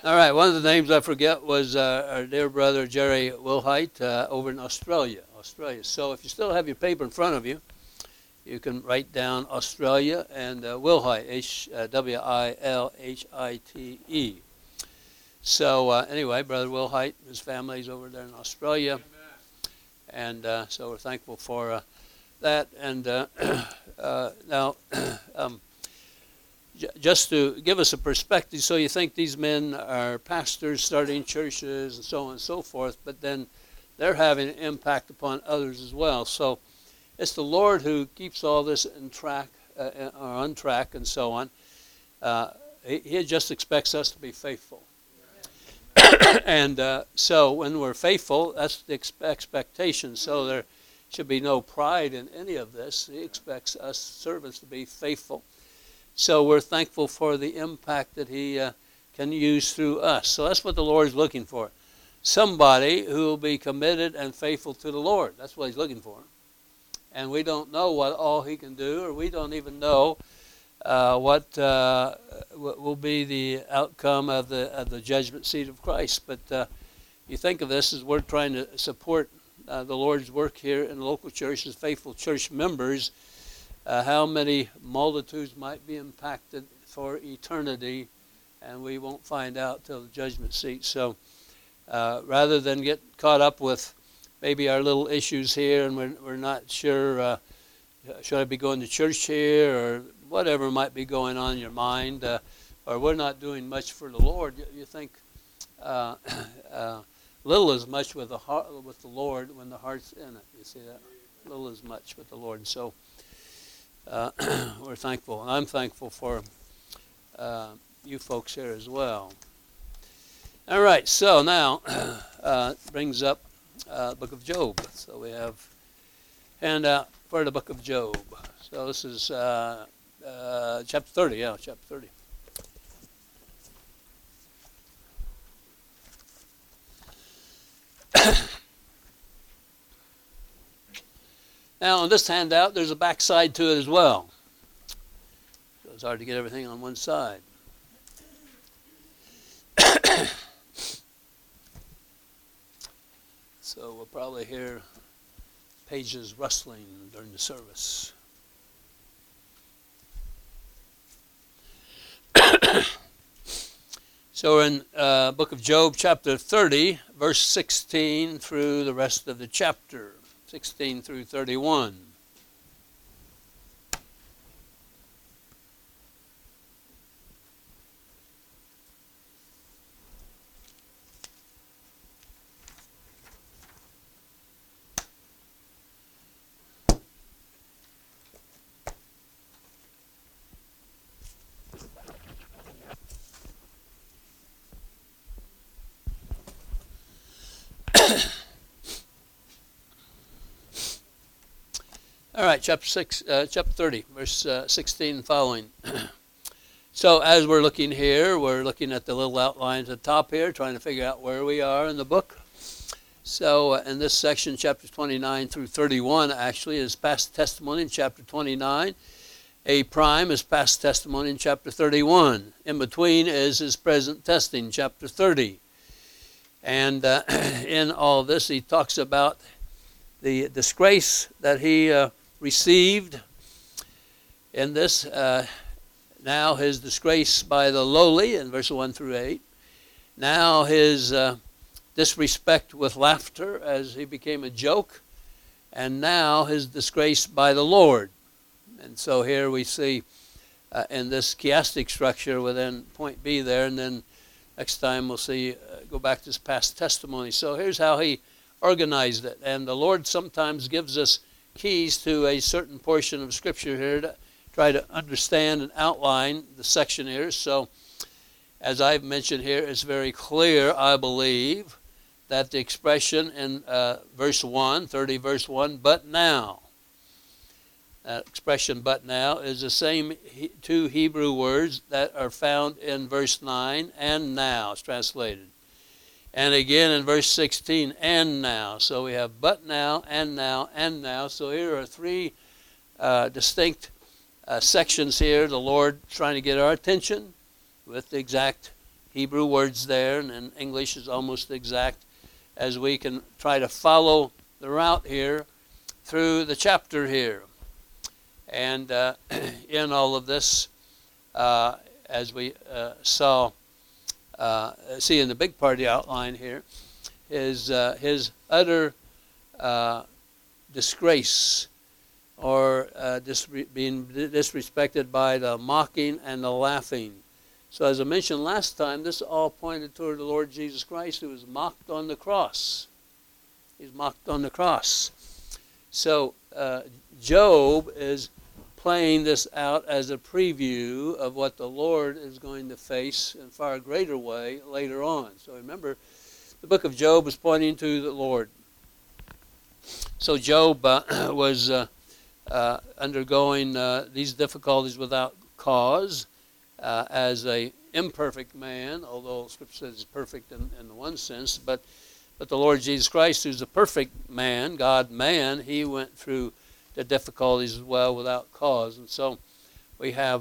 All right, one of the names I forget was our dear brother Jerry Wilhite over in Australia. So if you still have your paper in front of you, you can write down Australia and Wilhite, Wilhite. So anyway, Brother Wilhite, his family's over there in Australia. And so we're thankful for that. And now, just to give us a perspective, so you think these men are pastors starting churches and so on and so forth, but then they're having an impact upon others as well. So it's the Lord who keeps all this in track, or on track and so on. He just expects us to be faithful. And so when we're faithful, that's the expectation. So there should be no pride in any of this. He expects us servants to be faithful. So we're thankful for the impact that he can use through us. So that's what the Lord is looking for. Somebody who will be committed and faithful to the Lord. That's what he's looking for. And we don't know what all he can do, or we don't even know what will be the outcome of the judgment seat of Christ. But you think of this as we're trying to support the Lord's work here in local churches, faithful church members. How many multitudes might be impacted for eternity, and we won't find out till the judgment seat. So rather than get caught up with maybe our little issues here, and we're not sure, should I be going to church here, or whatever might be going on in your mind, or we're not doing much for the Lord, you think little is much with the heart, with the Lord when the heart's in it. You see that? Little is much with the Lord. And so we're thankful. And I'm thankful for you folks here as well. All right, so now brings up the book of Job. So we have handout for the book of Job. So this is chapter 30, chapter 30. Now, on this handout, there's a back side to it as well. So it's hard to get everything on one side. So we'll probably hear pages rustling during the service. So we're in book of Job, chapter 30, verse 16 through the rest of the chapter. 16 through 31. All right, chapter 30, verse 16 and following. So as we're looking here, we're looking at the little outlines at the top here, trying to figure out where we are in the book. So in this section, chapters 29 through 31, actually, is past testimony in chapter 29. A prime is past testimony in chapter 31. In between is his present testing, chapter 30. And in all this, he talks about the disgrace that he received in this, now his disgrace by the lowly in verse 1 through 8, now his disrespect with laughter as he became a joke, and now his disgrace by the Lord. And so here we see in this chiastic structure within point B there, and then next time we'll see, go back to his past testimony. So here's how he organized it. And the Lord sometimes gives us keys to a certain portion of Scripture here to try to understand and outline the section here. So as I've mentioned here, it's very clear, I believe, that the expression in verse 1, 30 verse 1, but now. That expression, but now, is the same two Hebrew words that are found in verse 9, and now, it's translated. And again in verse 16, and now. So we have but now, and now, and now. So here are three distinct sections here. The Lord trying to get our attention with the exact Hebrew words there, and in English is almost exact, as we can try to follow the route here through the chapter here. And in all of this, as we see in the big part of the outline here, is his utter disgrace, or being disrespected by the mocking and the laughing. So as I mentioned last time, this all pointed toward the Lord Jesus Christ, who was mocked on the cross. He's mocked on the cross. So Job is playing this out as a preview of what the Lord is going to face in far greater way later on. So remember, the book of Job is pointing to the Lord. So Job was undergoing these difficulties without cause as a imperfect man, although Scripture says he's perfect in the one sense, but the Lord Jesus Christ, who's a perfect man, God-man, he went through the difficulties as well without cause. And so we have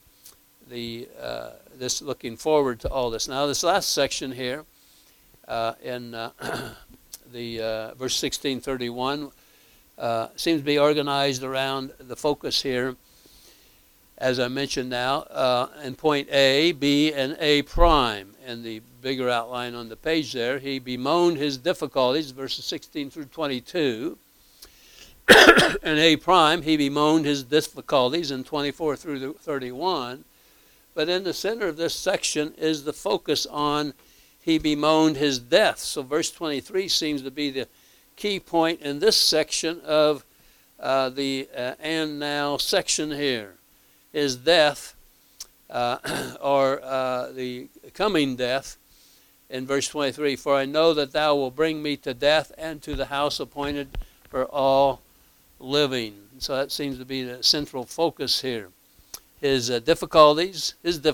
this looking forward to all this. Now this last section here in the verse 16:31 seems to be organized around the focus here, as I mentioned now, in point A, B, and A prime. In the bigger outline on the page there, he bemoaned his difficulties, verses 16 through 22. In A prime, he bemoaned his difficulties in 24 through 31. But in the center of this section is the focus on he bemoaned his death. So verse 23 seems to be the key point in this section of the and now section here. His death, or the coming death, in verse 23, for I know that thou wilt bring me to death and to the house appointed for all living. So that seems to be the central focus here. His difficulties,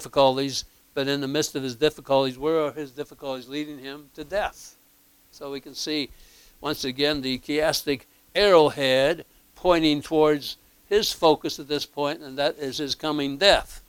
but in the midst of his difficulties, where are his difficulties leading him? To death. So we can see, once again, the chiastic arrowhead pointing towards his focus at this point, and that is his coming death.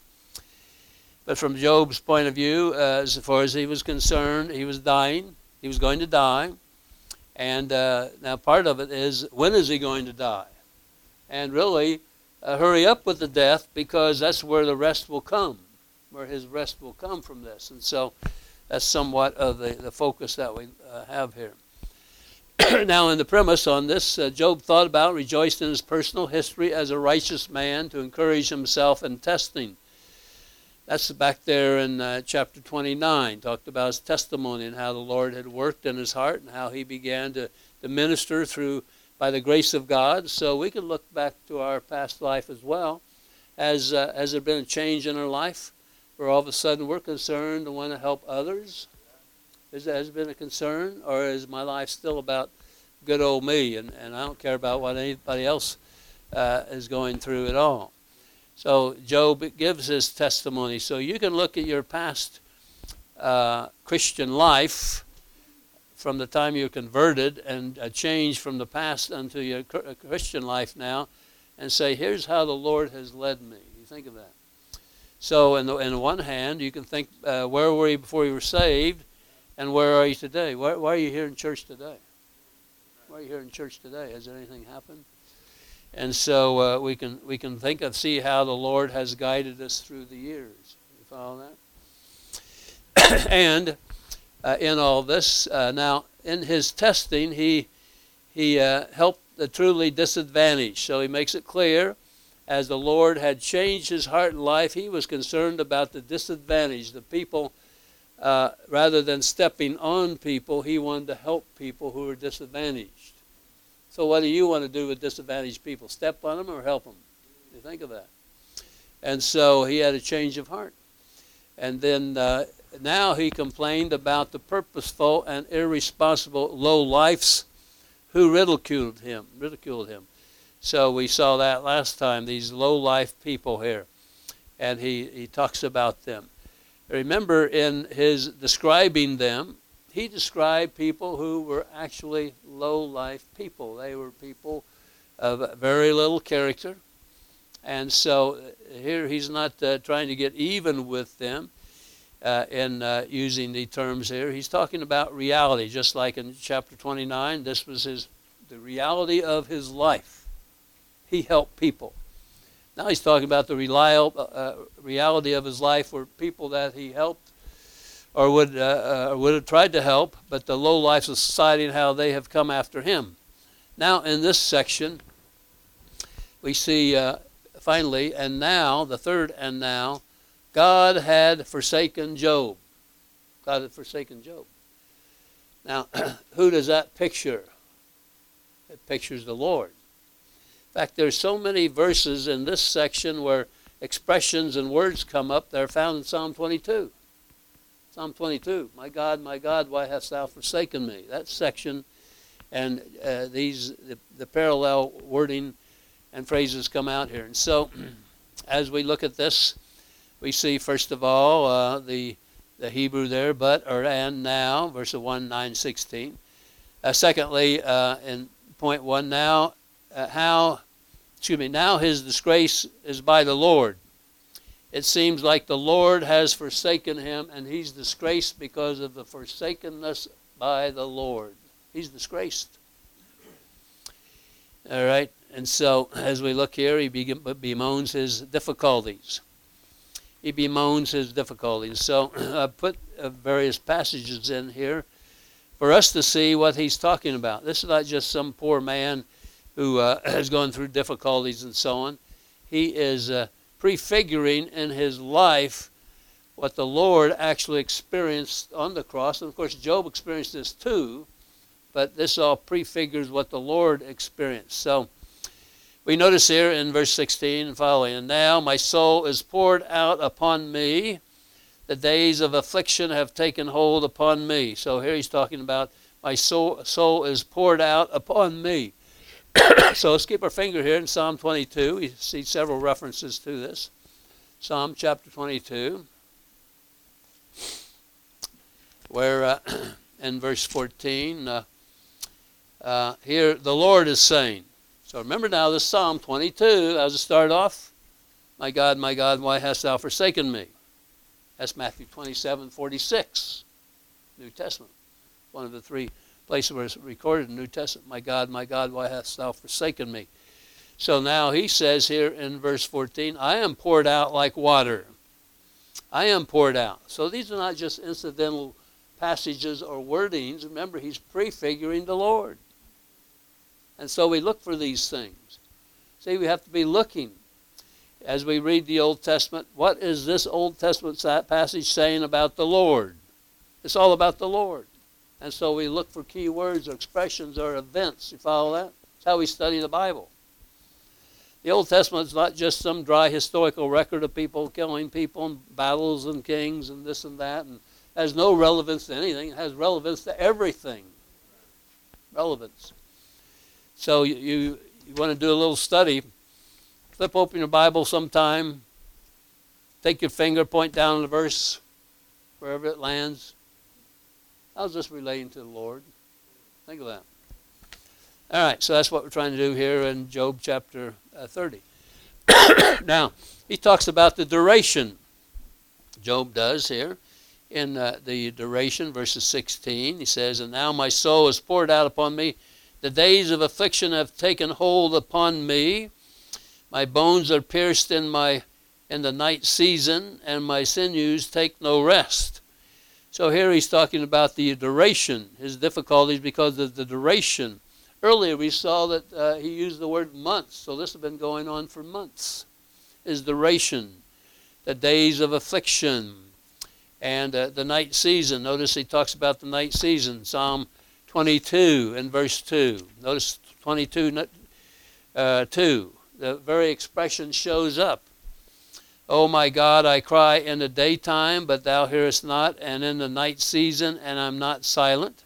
But from Job's point of view, as far as he was concerned, he was dying. He was going to die. And now part of it is, when is he going to die? And really, hurry up with the death, because that's where the rest will come, where his rest will come from this. And so that's somewhat of the focus that we have here. Now, in the premise on this, Job thought about, rejoiced in his personal history as a righteous man to encourage himself in testing. That's back there in chapter 29, talked about his testimony and how the Lord had worked in his heart and how he began to minister through by the grace of God. So we can look back to our past life as well. Has there been a change in our life where all of a sudden we're concerned and want to help others? Has there been a concern, or is my life still about good old me and I don't care about what anybody else is going through at all? So Job gives his testimony. So you can look at your past Christian life from the time you're converted and a change from the past unto your Christian life now and say, here's how the Lord has led me. You think of that. So in the one hand, you can think, where were you before you were saved, and where are you today? Why are you here in church today? Why are you here in church today? Has anything happened? And so we can see how the Lord has guided us through the years. You follow that? And in all this, now in his testing, he helped the truly disadvantaged. So he makes it clear, as the Lord had changed his heart and life, he was concerned about the disadvantaged, the people. Rather than stepping on people, he wanted to help people who were disadvantaged. So what do you want to do with disadvantaged people? Step on them or help them? You think of that. And so he had a change of heart. And then now he complained about the purposeful and irresponsible low-lifes who ridiculed him. So we saw that last time, these low-life people here. And he talks about them. Remember, in his describing them, he described people who were actually low-life people. They were people of very little character. And so here he's not trying to get even with them. in using the terms here. He's talking about reality, just like in chapter 29. This was the reality of his life. He helped people. Now he's talking about the reality of his life were people that he helped or would have tried to help, but the low lives of society and how they have come after him. Now in this section, we see finally, and now, the third and now, God had forsaken Job. God had forsaken Job. Now, who does that picture? It pictures the Lord. In fact, there's so many verses in this section where expressions and words come up that are found in Psalm 22. Psalm 22, my God, why hast thou forsaken me? That section and the parallel wording and phrases come out here. And so, as we look at this, we see, first of all, the Hebrew there, but, or, and, now, verses 1, 9, 16. Secondly, in point 1, now his disgrace is by the Lord. It seems like the Lord has forsaken him, and he's disgraced because of the forsakenness by the Lord. He's disgraced. All right, and so as we look here, he bemoans his difficulties. He bemoans his difficulties. So I put various passages in here for us to see what he's talking about. This is not just some poor man who has gone through difficulties and so on. He is prefiguring in his life what the Lord actually experienced on the cross. And of course, Job experienced this too, but this all prefigures what the Lord experienced. So we notice here in verse 16 and following, and now my soul is poured out upon me. The days of affliction have taken hold upon me. So here he's talking about my soul is poured out upon me. So let's keep our finger here in Psalm 22. We see several references to this. Psalm chapter 22, where in verse 14, here the Lord is saying. So remember now this Psalm 22, as it started off, my God, why hast thou forsaken me? That's Matthew 27:46, New Testament. One of the three places where it's recorded in the New Testament, my God, why hast thou forsaken me? So now he says here in verse 14, I am poured out like water. I am poured out. So these are not just incidental passages or wordings. Remember, he's prefiguring the Lord. And so we look for these things. See, we have to be looking. As we read the Old Testament, what is this Old Testament passage saying about the Lord? It's all about the Lord. And so we look for key words or expressions or events. You follow that? That's how we study the Bible. The Old Testament is not just some dry historical record of people killing people and battles and kings and this and that. And has no relevance to anything. It has relevance to everything. Relevance. So you want to do a little study. Flip open your Bible sometime. Take your finger, point down the verse, wherever it lands. How's this relating to the Lord? Think of that. All right, so that's what we're trying to do here in Job chapter 30. Now, he talks about the duration. Job does here in the duration, verses 16. He says, and now my soul is poured out upon me. The days of affliction have taken hold upon me. My bones are pierced in the night season, and my sinews take no rest. So here he's talking about the duration, his difficulties because of the duration. Earlier we saw that he used the word months, so this has been going on for months. His duration, the days of affliction, and the night season. Notice he talks about the night season, Psalm 22 and verse 2. Notice 22, 2. The very expression shows up. O my God, I cry in the daytime, but thou hearest not, and in the night season, and I'm not silent.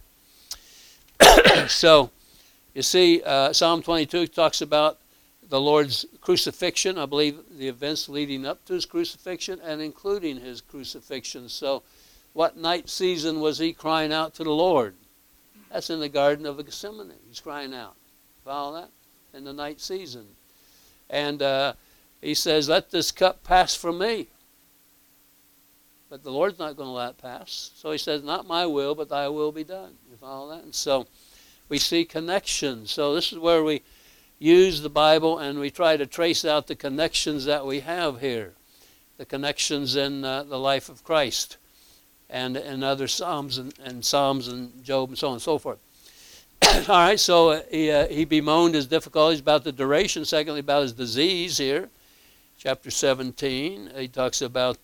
So, you see, Psalm 22 talks about the Lord's crucifixion. I believe the events leading up to his crucifixion and including his crucifixion. So, what night season was he crying out to the Lord? That's in the Garden of Gethsemane. He's crying out. Follow that? In the night season. And he says, let this cup pass from me. But the Lord's not going to let it pass. So he says, not my will, but thy will be done. You follow that? And so we see connections. So this is where we use the Bible and we try to trace out the connections that we have here. The connections in the life of Christ and in other Psalms and Psalms and Job and so on and so forth. All right, so he bemoaned his difficulties about the duration. Secondly, about his disease here. Chapter 17, he talks about,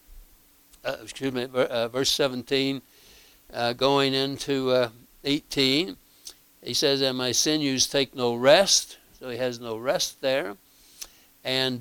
verse 17 going into 18. He says, and my sinews take no rest. So he has no rest there. And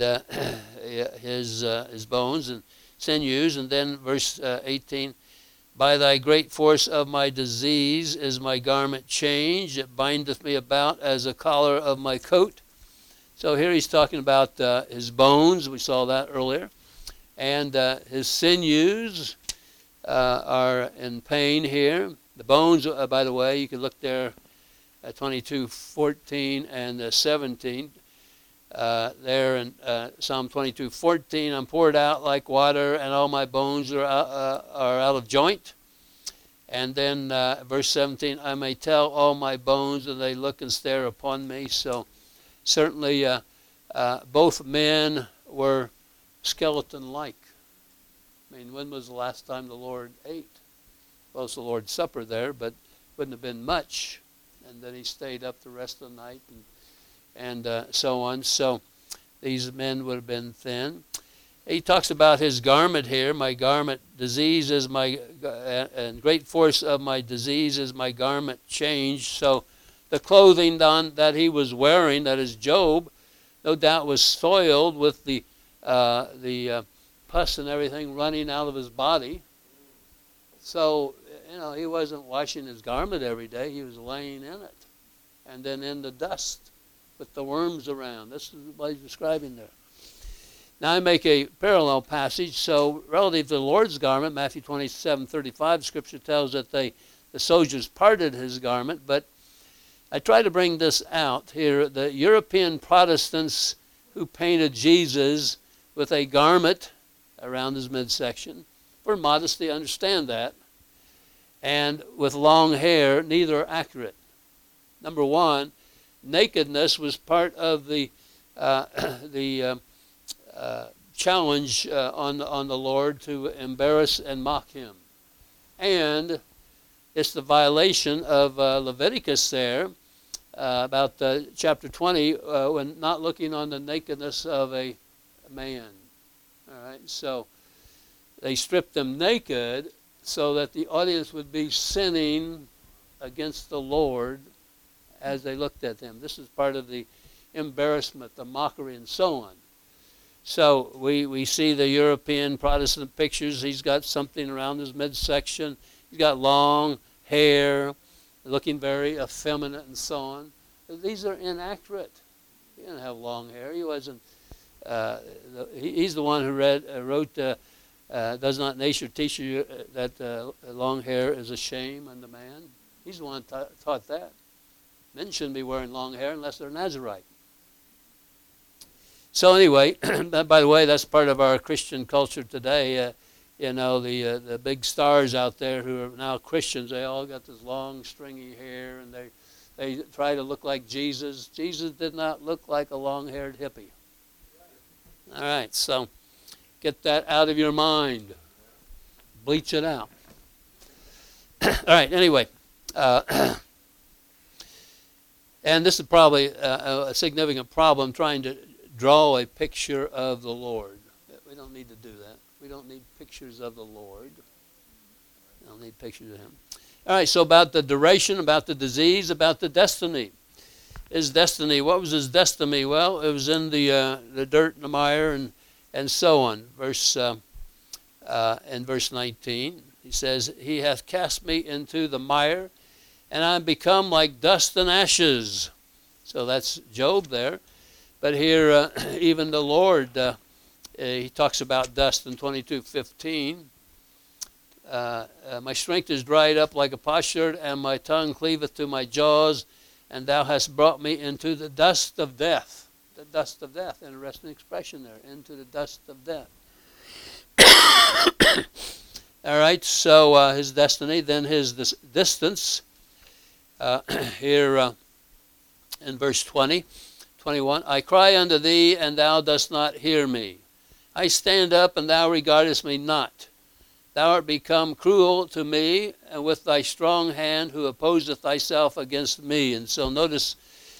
his bones and sinews. And then verse 18, by thy great force of my disease is my garment changed. It bindeth me about as a collar of my coat. So here he's talking about his bones. We saw that earlier. And his sinews are in pain here. The bones, by the way, you can look there at 22:14 and 17. There in Psalm 22:14, I'm poured out like water, and all my bones are out of joint. And then verse 17, I may tell all my bones, and they look and stare upon me. So certainly both men were skeleton-like. I mean, when was the last time the Lord ate? Well, it's the Lord's Supper there, but wouldn't have been much. And then he stayed up the rest of the night and so on. So these men would have been thin. He talks about his garment here. My garment disease is my, and great force of my disease is my garment changed. So the clothing that he was wearing, that is Job, no doubt was soiled with the pus and everything running out of his body. So, he wasn't washing his garment every day. He was laying in it. And then in the dust with the worms around. This is what he's describing there. Now I make a parallel passage. So relative to the Lord's garment, Matthew 27:35, the scripture tells that the soldiers parted his garment. But I try to bring this out here. The European Protestants who painted Jesus with a garment around his midsection, for modesty, understand that, and with long hair, neither are accurate. Number one, nakedness was part of the challenge on the Lord to embarrass and mock him. And it's the violation of Leviticus there, about chapter 20, when not looking on the nakedness of a man. All right, so they stripped them naked so that the audience would be sinning against the Lord as they looked at him. This is part of the embarrassment, the mockery, and so on. So we see the European Protestant pictures. He's got something around his midsection. He's got long hair, looking very effeminate and so on. These are inaccurate. He didn't have long hair. He wasn't. He's the one who wrote, does not nature teach you that long hair is a shame unto man? He's the one who taught that. Men shouldn't be wearing long hair unless they're Nazarite. So anyway, by the way, that's part of our Christian culture today. The big stars out there who are now Christians, they all got this long, stringy hair, and they try to look like Jesus. Jesus did not look like a long-haired hippie. All right, so get that out of your mind. Bleach it out. All right, anyway. And this is probably a significant problem, trying to draw a picture of the Lord. We don't need to do that. We don't need pictures of the Lord. We don't need pictures of him. All right, so about the duration, about the disease, about the destiny. His destiny, what was his destiny? Well, it was in the dirt and the mire and so on. In verse 19, he says, he hath cast me into the mire, and I am become like dust and ashes. So that's Job there. But here, even the Lord, he talks about dust in 22:15. My strength is dried up like a potsherd, and my tongue cleaveth to my jaws, and thou hast brought me into the dust of death. The dust of death. Interesting expression there. Into the dust of death. All right, so his destiny, then his distance. Here in verse 20, 21, I cry unto thee, and thou dost not hear me. I stand up, and thou regardest me not. Thou art become cruel to me, and with thy strong hand who opposeth thyself against me. And so notice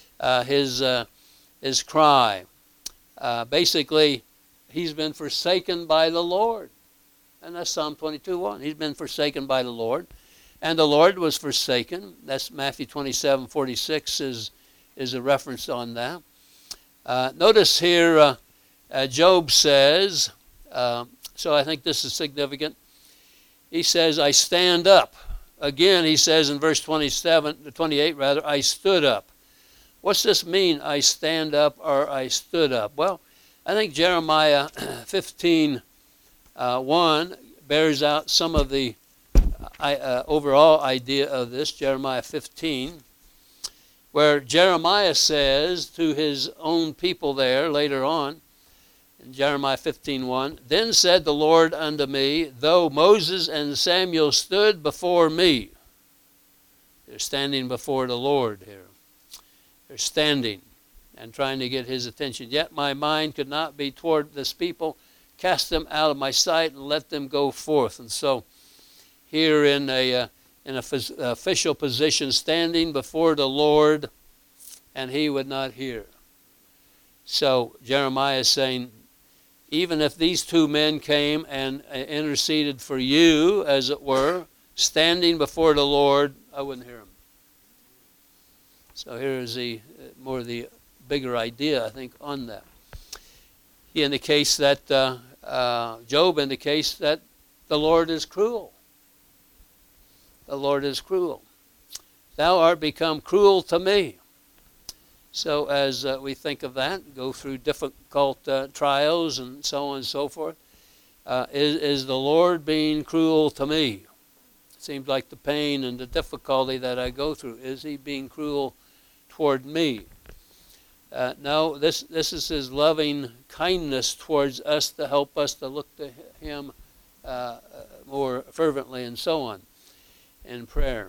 his cry. Basically, he's been forsaken by the Lord. And that's Psalm 22:1. He's been forsaken by the Lord. And the Lord was forsaken. That's Matthew 27:46 is a reference on that. Notice here Job says, so I think this is significant. He says, I stand up. Again, he says in verse 28, I stood up. What's this mean, I stand up or I stood up? Well, I think Jeremiah 15:1 bears out some of the overall idea of this. Jeremiah 15, where Jeremiah says to his own people there later on, in Jeremiah 15:1, then said the Lord unto me, though Moses and Samuel stood before me. They're standing before the Lord here. They're standing and trying to get his attention. Yet my mind could not be toward this people. Cast them out of my sight and let them go forth. And so here in an official position, standing before the Lord, and he would not hear. So Jeremiah is saying, even if these two men came and interceded for you, as it were, standing before the Lord, I wouldn't hear them. So here is the bigger idea, I think, on that. He indicates that, Job indicates that the Lord is cruel. The Lord is cruel. Thou art become cruel to me. So as we think of that, go through difficult trials and so on and so forth, is the Lord being cruel to me? It seems like the pain and the difficulty that I go through, is he being cruel toward me? No, this is his loving kindness towards us to help us to look to him more fervently and so on in prayer.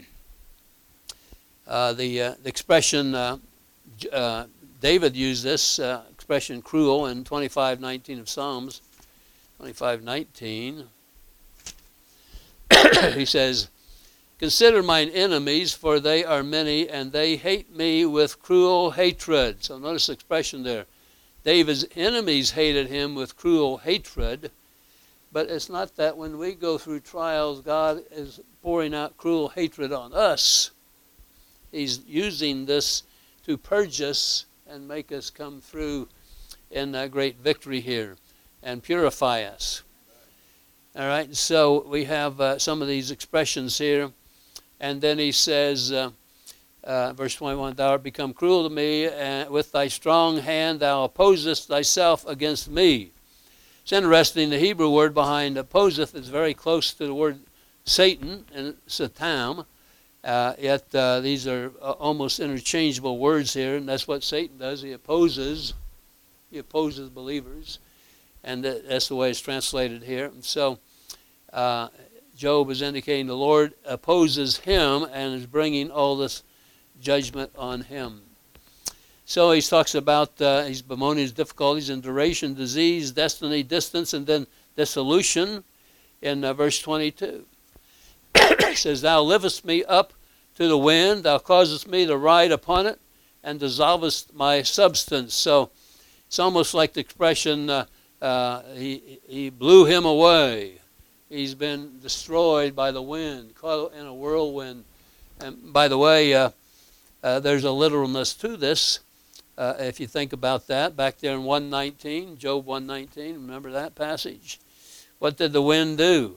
The expression, David used this expression cruel in 25:19 of Psalms, 25:19. He says, consider mine enemies, for they are many, and they hate me with cruel hatred. So notice the expression there. David's enemies hated him with cruel hatred, but it's not that when we go through trials, God is pouring out cruel hatred on us. He's using this to purge us and make us come through in a great victory here and purify us. All right, so we have some of these expressions here. And then he says, verse 21, thou art become cruel to me, and with thy strong hand thou opposest thyself against me. It's interesting, the Hebrew word behind opposeth is very close to the word Satan, and Satan. Yet these are almost interchangeable words here, and that's what Satan does. He opposes believers, and that's the way it's translated here. And so Job is indicating the Lord opposes him and is bringing all this judgment on him. So he talks about he's bemoaning his difficulties in duration, disease, destiny, distance, and then dissolution in verse 22. He says, thou liftest me up to the wind, thou causest me to ride upon it, and dissolvest my substance. So it's almost like the expression, he blew him away. He's been destroyed by the wind, caught in a whirlwind. And by the way, there's a literalness to this. If you think about that, back there in 119, Job 119, remember that passage? What did the wind do?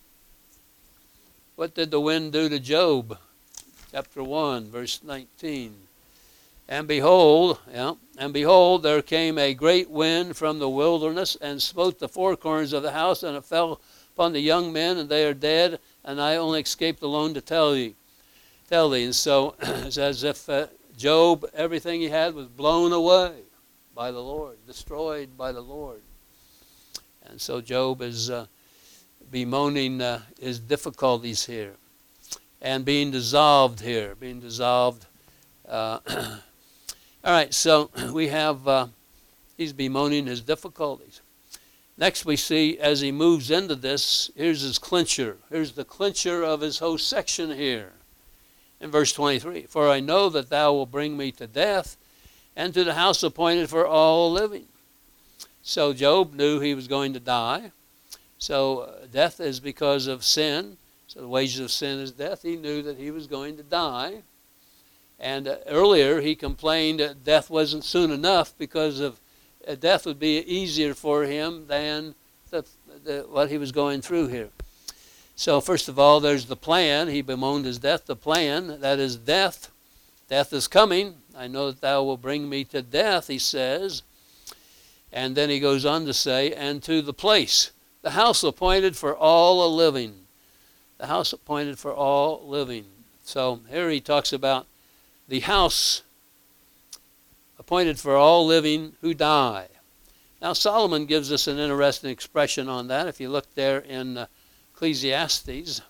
What did the wind do to Job? Chapter 1, verse 19. And behold, there came a great wind from the wilderness and smote the four corners of the house, and it fell upon the young men, and they are dead, and I only escaped alone to tell thee. And so it's as if Job, everything he had was blown away by the Lord, destroyed by the Lord. And so Job is bemoaning his difficulties here and being dissolved here, being dissolved. All right, so we have, he's bemoaning his difficulties. Next we see as he moves into this, here's his clincher. Here's the clincher of his whole section here in verse 23. For I know that thou wilt bring me to death and to the house appointed for all living. So Job knew he was going to die. So death is because of sin. So the wages of sin is death. He knew that he was going to die. And earlier he complained that death wasn't soon enough because of death would be easier for him than what he was going through here. So first of all, there's the plan. He bemoaned his death. The plan, that is death. Death is coming. I know that thou wilt bring me to death, he says. And then he goes on to say, and to the place, the house appointed for all a living. The house appointed for all living. So here he talks about the house appointed for all living who die. Now Solomon gives us an interesting expression on that. If you look there in Ecclesiastes,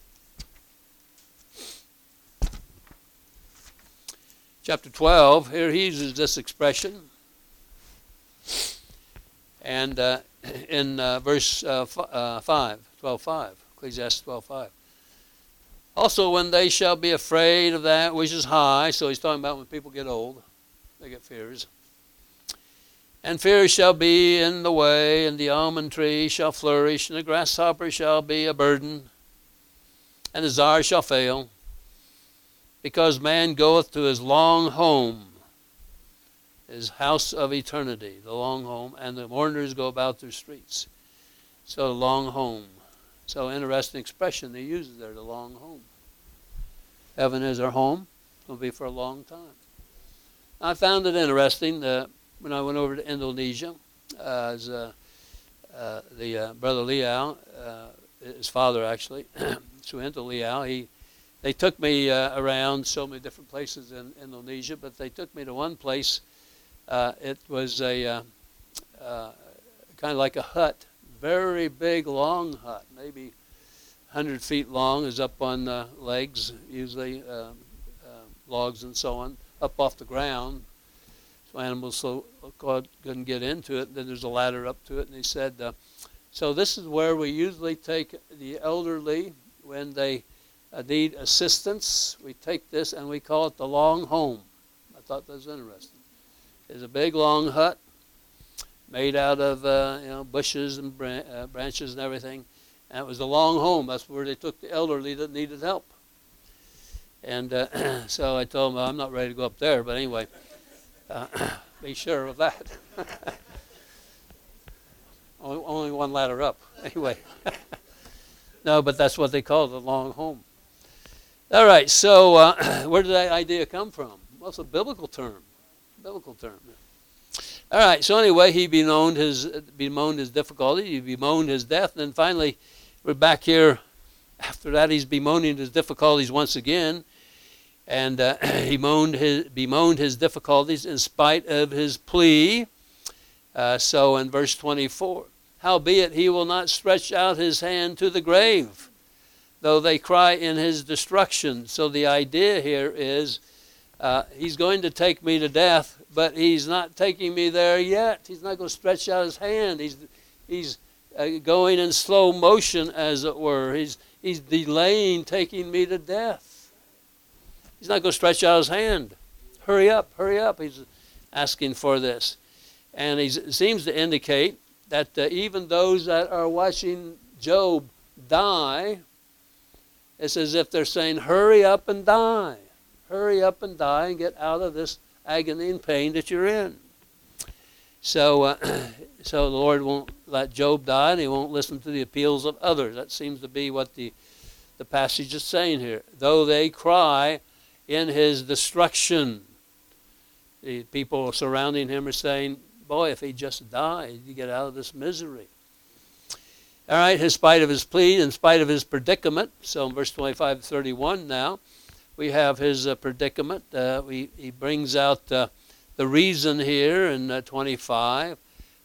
chapter 12, here he uses this expression. And in verse 12:5, Ecclesiastes 12:5. Also when they shall be afraid of that which is high, so he's talking about when people get old, they get fears. And fears shall be in the way, and the almond tree shall flourish, and the grasshopper shall be a burden, and the czar shall fail, because man goeth to his long home, his house of eternity, the long home, and the mourners go about their streets. So the long home. So interesting expression he uses there, the long home. Heaven is our home. It will be for a long time. I found it interesting when I went over to Indonesia, as the Brother Liao, his father actually, Suhinto Liao, they took me around so many different places in Indonesia, but they took me to one place. It was a kind of like a hut, very big, long hut, maybe 100 feet long, is up on legs, usually logs and so on, up off the ground. So animals couldn't get into it. Then there's a ladder up to it. And he said, so this is where we usually take the elderly when they need assistance. We take this and we call it the long home. I thought that was interesting. It's a big, long hut made out of bushes and branches and everything. And it was the long home. That's where they took the elderly that needed help. And so I told him, well, I'm not ready to go up there. But anyway, be sure of that. only one ladder up. Anyway. No, but that's what they call the long home. All right, so where did that idea come from? Well, it's a biblical term. Biblical term. All right, so anyway, he bemoaned his difficulty, he bemoaned his death, and then finally we're back here. After that, he's bemoaning his difficulties once again, and he bemoaned his difficulties in spite of his plea. So in verse 24, howbeit he will not stretch out his hand to the grave, though they cry in his destruction. So the idea here is he's going to take me to death, but he's not taking me there yet. He's not going to stretch out his hand. He's going in slow motion, as it were. He's delaying taking me to death. He's not going to stretch out his hand. Hurry up, hurry up. He's asking for this. And he seems to indicate that even those that are watching Job die, it's as if they're saying, hurry up and die. Hurry up and die and get out of this agony and pain that you're in. So the Lord won't let Job die, and he won't listen to the appeals of others. That seems to be what the passage is saying here. Though they cry in his destruction. The people surrounding him are saying, boy, if he just died, you get out of this misery. All right, in spite of his plea, in spite of his predicament. So in verse 25 to 31 now, we have his predicament. He brings out the reason here in 25.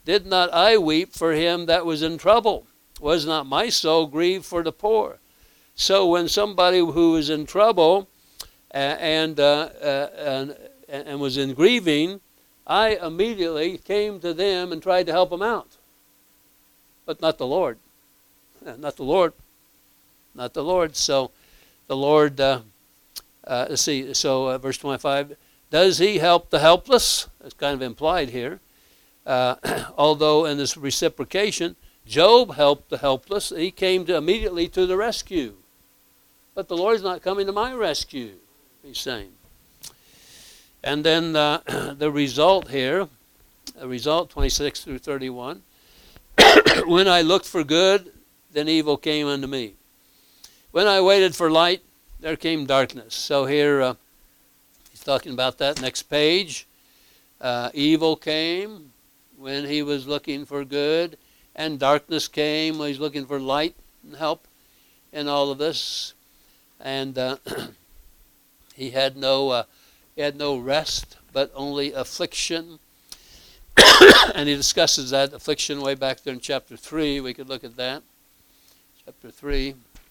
Did not I weep for him that was in trouble? Was not my soul grieved for the poor? So when somebody who was in trouble and was in grieving, I immediately came to them and tried to help them out. But not the Lord. Not the Lord. Not the Lord. So the Lord, let's see, so verse 25, does he help the helpless? That's kind of implied here. Although in this reciprocation, Job helped the helpless. He came immediately to the rescue. But the Lord's not coming to my rescue, he's saying. And then the result here, the result 26 through 31, when I looked for good, then evil came unto me. When I waited for light, there came darkness. So here he's talking about that next page. Evil came when he was looking for good, and darkness came when he's looking for light and help in all of this. And he had no rest, but only affliction. And he discusses that affliction way back there in chapter 3. We could look at that. Chapter 3,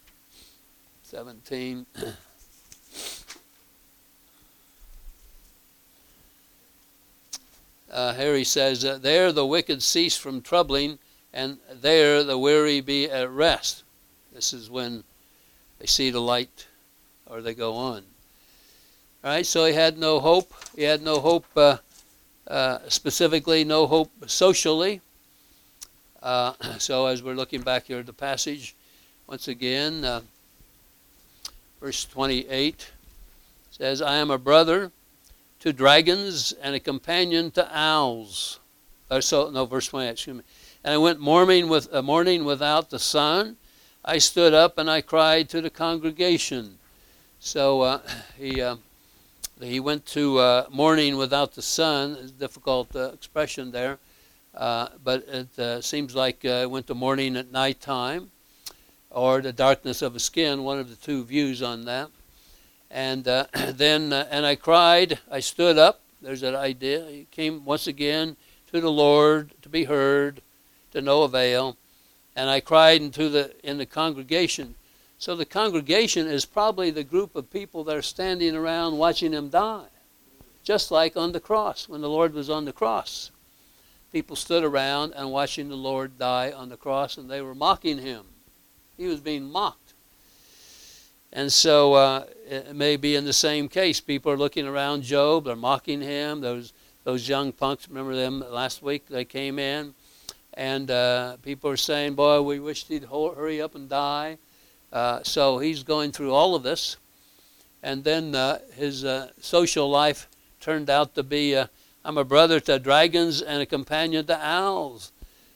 17. Here he says, there the wicked cease from troubling, and there the weary be at rest. This is when they see the light, or they go on. All right, so he had no hope. He had no hope specifically, no hope socially. So as we're looking back here at the passage, once again, verse 28 says, I am a brother to dragons and a companion to owls. Verse 28, excuse me. And I went mourning without the sun. I stood up and I cried to the congregation. So he went to mourning without the sun. It's a difficult expression there. But it seems like it went to mourning at nighttime, or the darkness of his skin, one of the two views on that. And then I cried, I stood up. There's that idea. He came once again to the Lord to be heard, to no avail. And I cried in the congregation. So the congregation is probably the group of people that are standing around watching him die. Just like on the cross, when the Lord was on the cross. People stood around and watching the Lord die on the cross, and they were mocking him. He was being mocked. And so it may be in the same case. People are looking around Job. They're mocking him. Those young punks, remember them last week? They came in. And people are saying, boy, we wish he'd hurry up and die. So he's going through all of this. And then his social life turned out to be, I'm a brother to dragons and a companion to owls.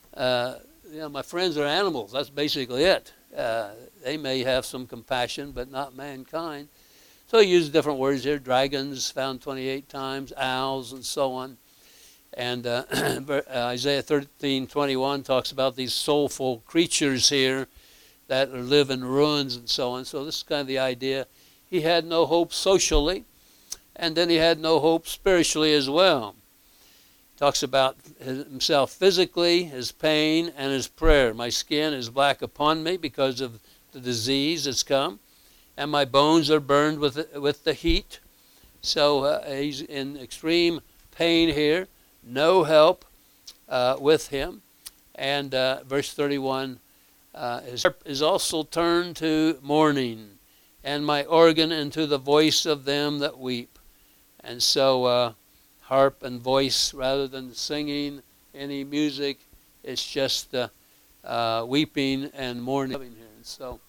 My friends are animals. That's basically it. They may have some compassion, but not mankind. So he uses different words here. Dragons, found 28 times. Owls, and so on. And Isaiah 13:21 talks about these soulful creatures here that live in ruins and so on. So this is kind of the idea. He had no hope socially, and then he had no hope spiritually as well. He talks about himself physically, his pain, and his prayer. My skin is black upon me because of the disease that's come, and my bones are burned with the heat. So he's in extreme pain here. No help with him. And verse 31, his harp is also turned to mourning, and my organ into the voice of them that weep. And so harp and voice, rather than singing any music, it's just weeping and mourning here. And so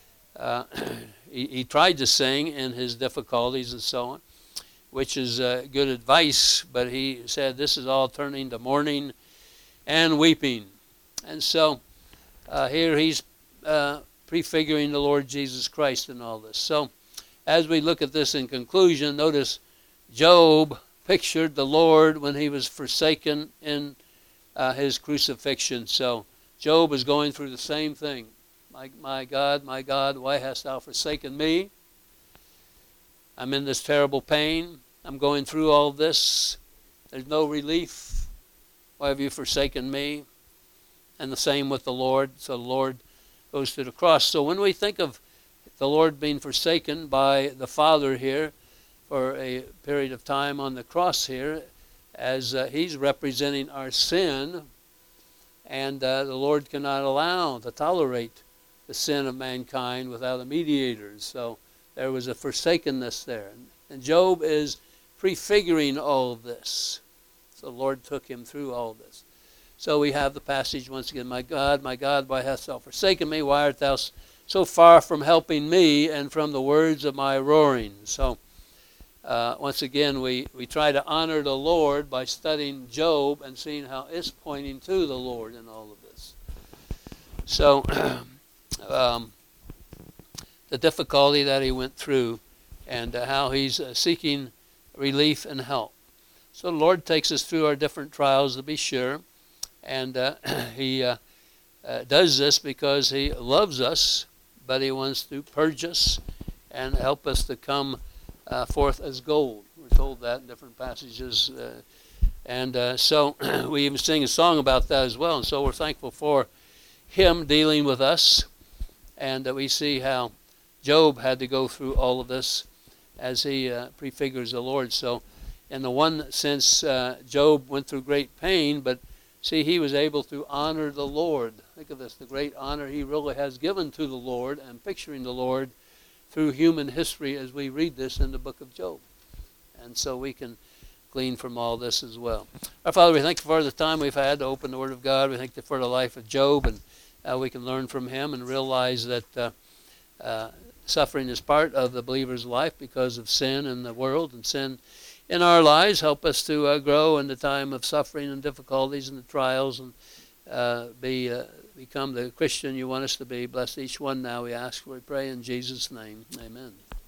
he tried to sing in his difficulties and so on, which is good advice, but he said this is all turning to mourning and weeping. And so here he's prefiguring the Lord Jesus Christ in all this. So as we look at this in conclusion, notice Job pictured the Lord when he was forsaken in his crucifixion. So Job is going through the same thing. My God, why hast thou forsaken me? I'm in this terrible pain. I'm going through all this. There's no relief. Why have you forsaken me? And the same with the Lord. So the Lord goes to the cross. So when we think of the Lord being forsaken by the Father here for a period of time on the cross here, as he's representing our sin, and the Lord cannot allow to tolerate the sin of mankind without a mediator. So there was a forsakenness there. And Job is prefiguring all of this. So the Lord took him through all of this. So we have the passage once again, my God, why hast thou forsaken me? Why art thou so far from helping me and from the words of my roaring? So once again, we try to honor the Lord by studying Job and seeing how it's pointing to the Lord in all of this. So the difficulty that he went through and how he's seeking relief and help. So the Lord takes us through our different trials, to be sure, and he does this because he loves us, but he wants to purge us and help us to come forth as gold. We're told that in different passages, so we even sing a song about that as well, and so we're thankful for him dealing with us, and we see how Job had to go through all of this as he prefigures the Lord. So in the one sense, Job went through great pain, but see, he was able to honor the Lord. Think of this, the great honor he really has given to the Lord, and picturing the Lord through human history as we read this in the book of Job. And so we can glean from all this as well. Our Father, we thank you for the time we've had to open the Word of God. We thank you for the life of Job and how we can learn from him and realize that suffering is part of the believer's life because of sin in the world and sin in our lives. Help us to grow in the time of suffering and difficulties and the trials, and become the Christian you want us to be. Bless each one now, we ask, we pray in Jesus' name. Amen.